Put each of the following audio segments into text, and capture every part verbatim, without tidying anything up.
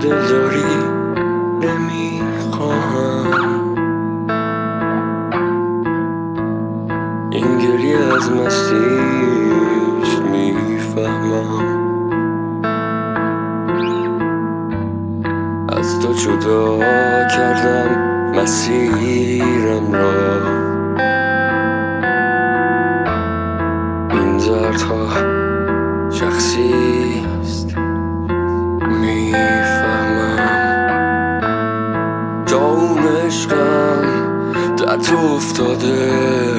دلداری نمیخواهم. این گریه از مستیست میفهمم. از تو جدا کردم مسیرم را. این دردها شخصیست میفهمم. جا اون عشقم در تو افتاده.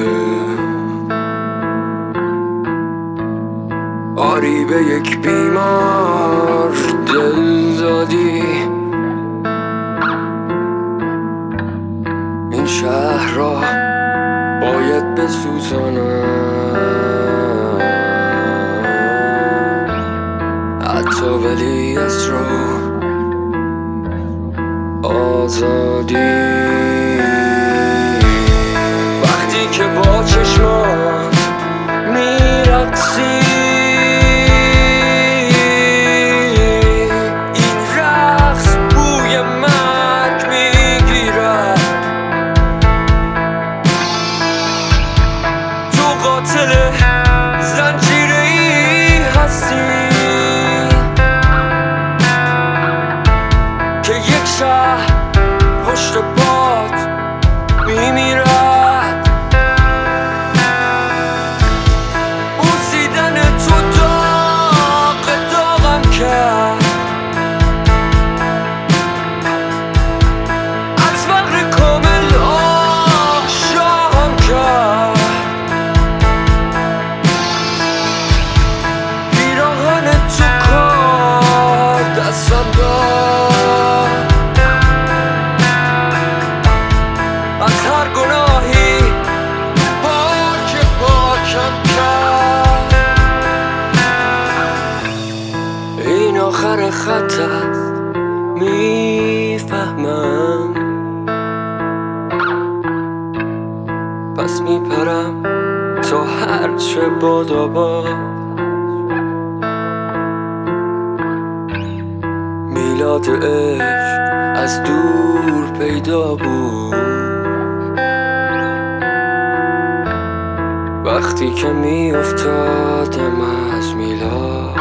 آری به یک بیمار دل دادی. این شهر را باید بسوزانم. حتی ولی از رو آزادی. وقتی که با چشمات میرقصی، این رقص بوی مرگ میگیرد. تو قاتل زنجیره‌ای هستی که یک شهر پشت پات میمیرد. بوسیدن تو داغ داغم کرد. از فقر کامل آشاهم کرد. پیراهن تو کار دستم داد. از هر گناهی پاک پاکم کرد. این آخر خط است میفهمم. پس میپرم تا هرچه بادا باد. میلاد عشق از دور پیدا بود. وقتی که می افتادم از میلاد.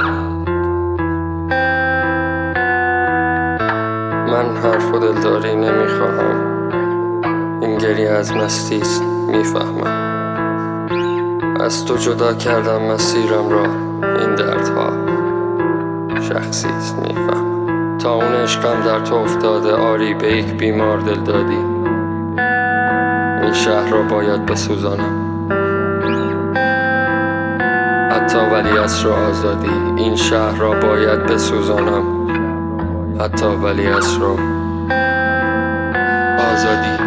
من حرف و دلداری نمیخواهم. این گریه از مستیست میفهمم. از تو جدا کردم مسیرم را. این دردها شخصیست میفهمم. تا اون عشقم در تو افتاده. آری به یک بیمار دل دادی. این شهر را باید بسوزانم. حتی ولی از رو آزادی. این شهر را باید بسوزانم. حتی ولی از رو آزادی.